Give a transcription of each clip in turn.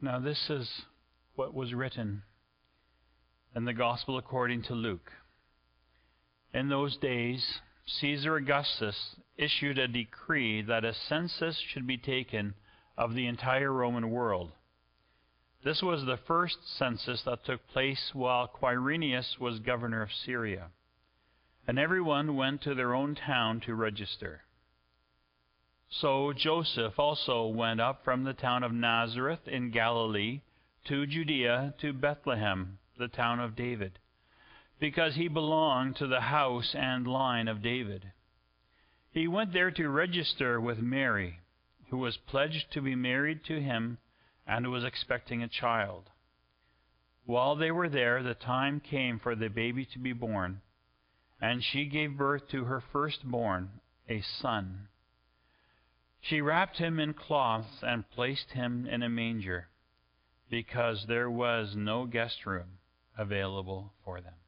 Now this is what was written in the Gospel according to Luke. In those days, Caesar Augustus issued a decree that a census should be taken of the entire Roman world. This was the first census that took place while Quirinius was governor of Syria, and everyone went to their own town to register. So Joseph also went up from the town of Nazareth in Galilee to Judea, to Bethlehem, the town of David, because he belonged to the house and line of David. He went there to register with Mary, who was pledged to be married to him and was expecting a child. While they were there, the time came for the baby to be born, and she gave birth to her firstborn, a son. She wrapped him in cloths and placed him in a manger, because there was no guest room available for them.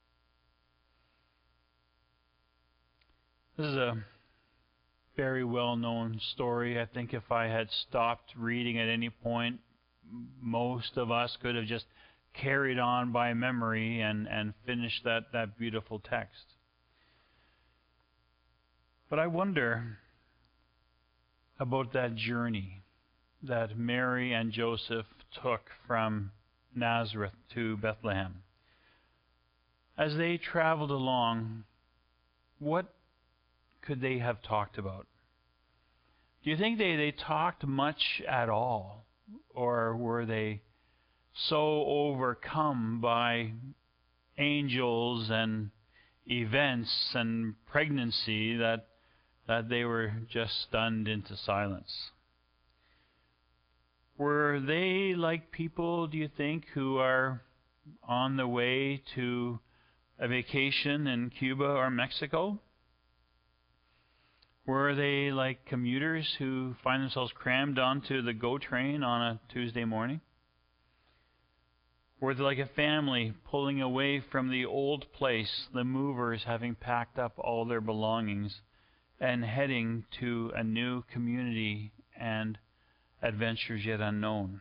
This is a very well-known story. I think if I had stopped reading at any point, most of us could have just carried on by memory and finished that beautiful text. But I wonder about that journey that Mary and Joseph took from Nazareth to Bethlehem. As they traveled along, what could they have talked about? Do you think they talked much at all? Or were they so overcome by angels and events and pregnancy that they were just stunned into silence? Were they like people, do you think, who are on the way to a vacation in Cuba or Mexico? Were they like commuters who find themselves crammed onto the GO train on a Tuesday morning? Were they like a family pulling away from the old place, the movers having packed up all their belongings and heading to a new community and adventures yet unknown?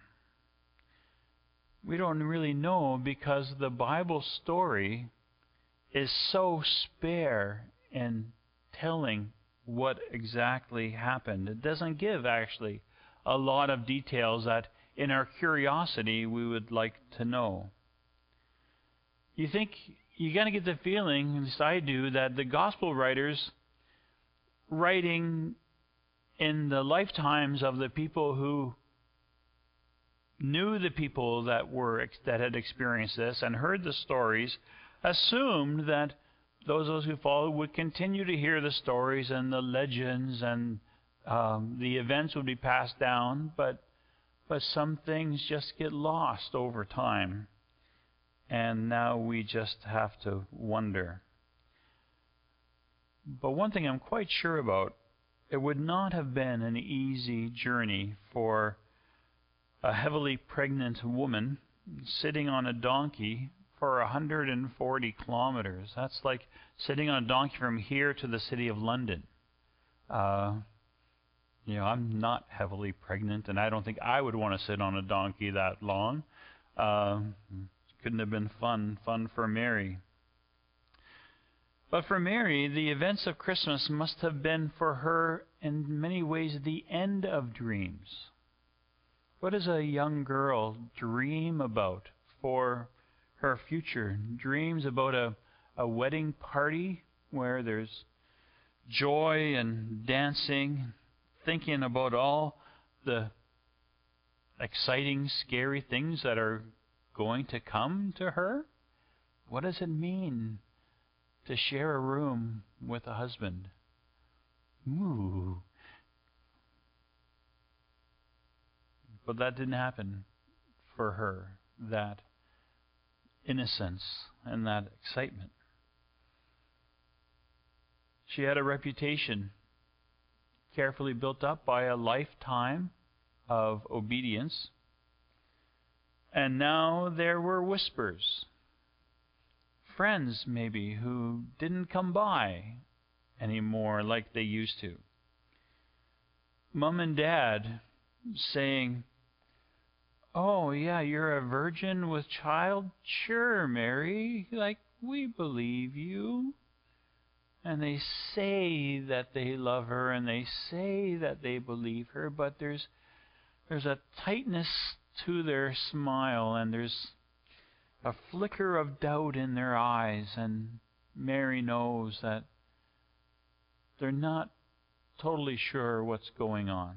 We don't really know, because the Bible story is so spare in telling what exactly happened. It doesn't give, actually, a lot of details that, in our curiosity, we would like to know. You think, you're going to get the feeling, at least I do, that the gospel writers, writing in the lifetimes of the people who knew the people that had experienced this and heard the stories, assumed that those who followed would continue to hear the stories and the legends, and the events would be passed down, but some things just get lost over time, and now we just have to wonder. But one thing I'm quite sure about, it would not have been an easy journey for a heavily pregnant woman sitting on a donkey for 140 kilometers. That's like sitting on a donkey from here to the city of London. I'm not heavily pregnant, and I don't think I would want to sit on a donkey that long. Couldn't have been fun for Mary. But for Mary, the events of Christmas must have been for her, in many ways, the end of dreams. What does a young girl dream about for her future? Dreams about a wedding party where there's joy and dancing, thinking about all the exciting, scary things that are going to come to her? What does it mean to share a room with a husband? Ooh. But that didn't happen for her, that innocence and that excitement. She had a reputation carefully built up by a lifetime of obedience, and now there were whispers. Friends, maybe, who didn't come by anymore like they used to. Mom and Dad saying, "Oh, yeah, you're a virgin with child? Sure, Mary. Like, we believe you." And they say that they love her and they say that they believe her, but there's a tightness to their smile and there's a flicker of doubt in their eyes, and Mary knows that they're not totally sure what's going on.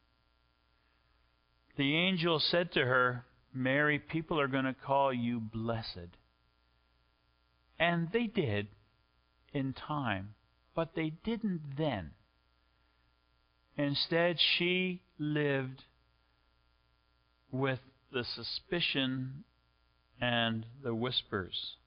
The angel said to her, "Mary, people are going to call you blessed." And they did in time, but they didn't then. Instead, she lived with the suspicion and the whispers.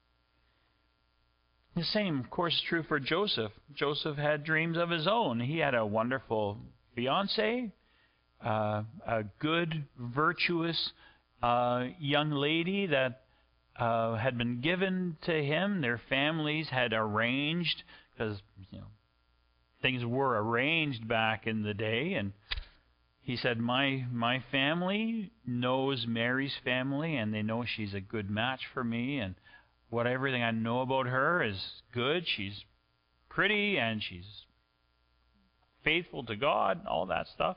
The same, of course, is true for Joseph. Joseph had dreams of his own. He had a wonderful fiancée, a good, virtuous young lady that had been given to him. Their families had arranged, because things were arranged back in the day, and he said, my family knows Mary's family, and they know she's a good match for me, and everything I know about her is good. She's pretty, and she's faithful to God, all that stuff.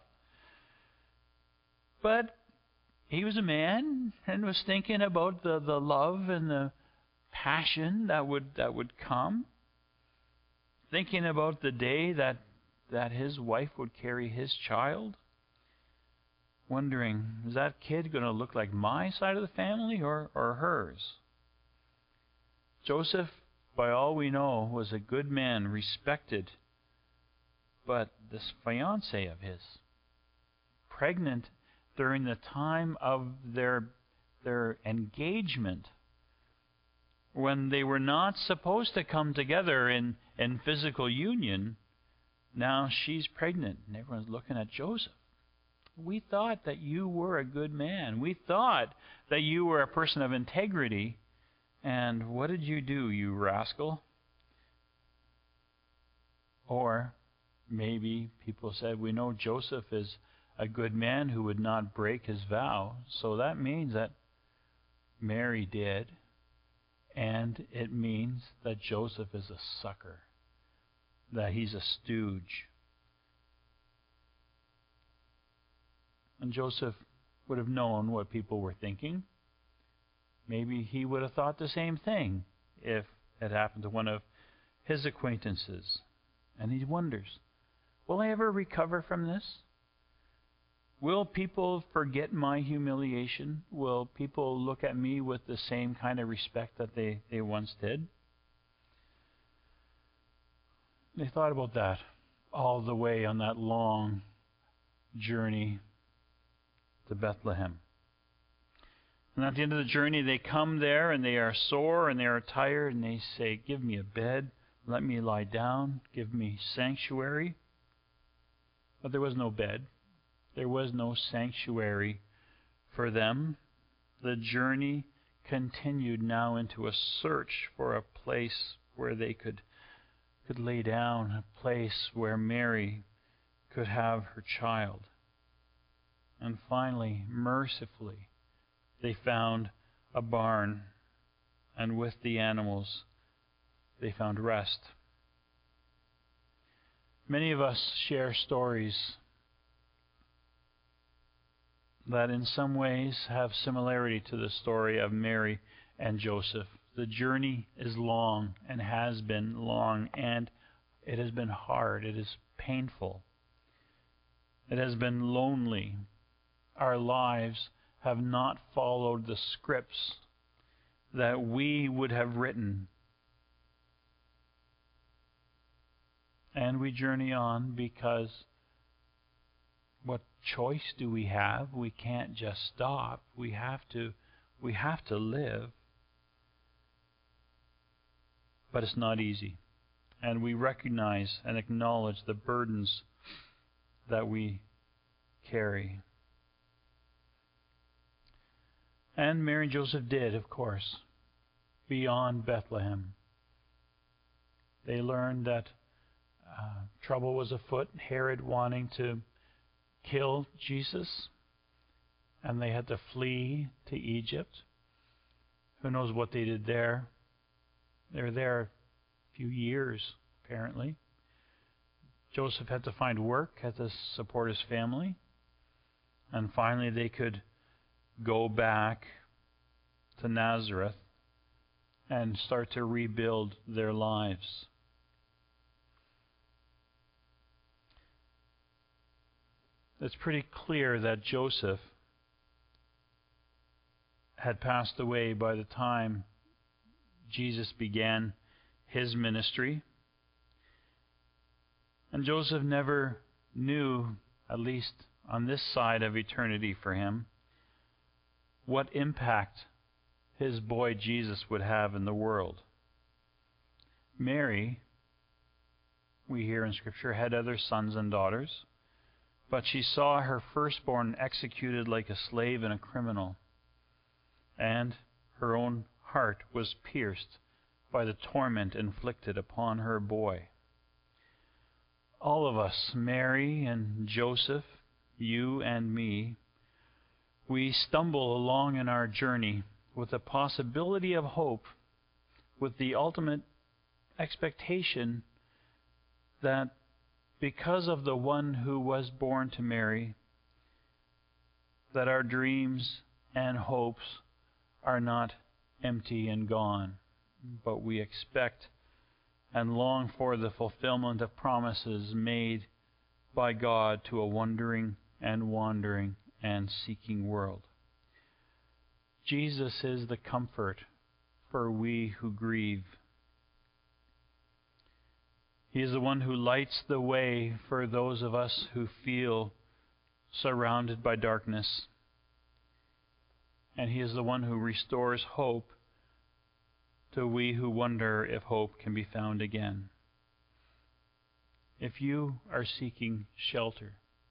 But he was a man and was thinking about the love and the passion that would come, thinking about the day that his wife would carry his child, wondering, is that kid going to look like my side of the family or hers? Joseph, by all we know, was a good man, respected, but this fiancée of his, pregnant during the time of their engagement, when they were not supposed to come together in physical union, now she's pregnant, and everyone's looking at Joseph. We thought that you were a good man. We thought that you were a person of integrity. And what did you do, you rascal? Or maybe people said, we know Joseph is a good man who would not break his vow. So that means that Mary did. And it means that Joseph is a sucker, that he's a stooge. And Joseph would have known what people were thinking. Maybe he would have thought the same thing if it happened to one of his acquaintances. And he wonders, will I ever recover from this? Will people forget my humiliation? Will people look at me with the same kind of respect that they once did? They thought about that all the way on that long journey to Bethlehem. And at the end of the journey, they come there and they are sore and they are tired, and they say, give me a bed, let me lie down, give me sanctuary. But there was no bed. There was no sanctuary for them. The journey continued now into a search for a place where they could lay down, a place where Mary could have her child. And finally, mercifully, they found a barn, and with the animals, they found rest. Many of us share stories that in some ways have similarity to the story of Mary and Joseph. The journey is long and has been long, and it has been hard. It is painful. It has been lonely. Our lives have not followed the scripts that we would have written. And we journey on because what choice do we have? We can't just stop. We have to live. But it's not easy. And we recognize and acknowledge the burdens that we carry. And Mary and Joseph did, of course, beyond Bethlehem. They learned that trouble was afoot, Herod wanting to kill Jesus. and they had to flee to Egypt. Who knows what they did there? They were there a few years, apparently. Joseph had to find work, had to support his family, and finally they could go back to Nazareth and start to rebuild their lives. It's pretty clear that Joseph had passed away by the time Jesus began his ministry. And Joseph never knew, at least on this side of eternity for him, what impact his boy Jesus would have in the world. Mary, we hear in Scripture, had other sons and daughters, but she saw her firstborn executed like a slave and a criminal, and her own heart was pierced by the torment inflicted upon her boy. All of us, Mary and Joseph, you and me, we stumble along in our journey with the possibility of hope, with the ultimate expectation that because of the one who was born to Mary, that our dreams and hopes are not empty and gone, but we expect and long for the fulfillment of promises made by God to a wondering and wandering and seeking world. Jesus is the comfort for we who grieve. He is the one who lights the way for those of us who feel surrounded by darkness. And He is the one who restores hope to we who wonder if hope can be found again. If you are seeking shelter,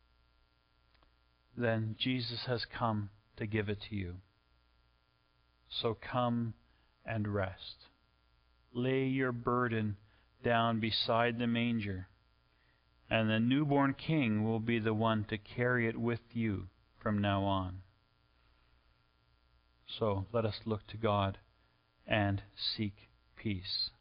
then Jesus has come to give it to you. So come and rest. Lay your burden down beside the manger, and the newborn King will be the one to carry it with you from now on. So let us look to God and seek peace.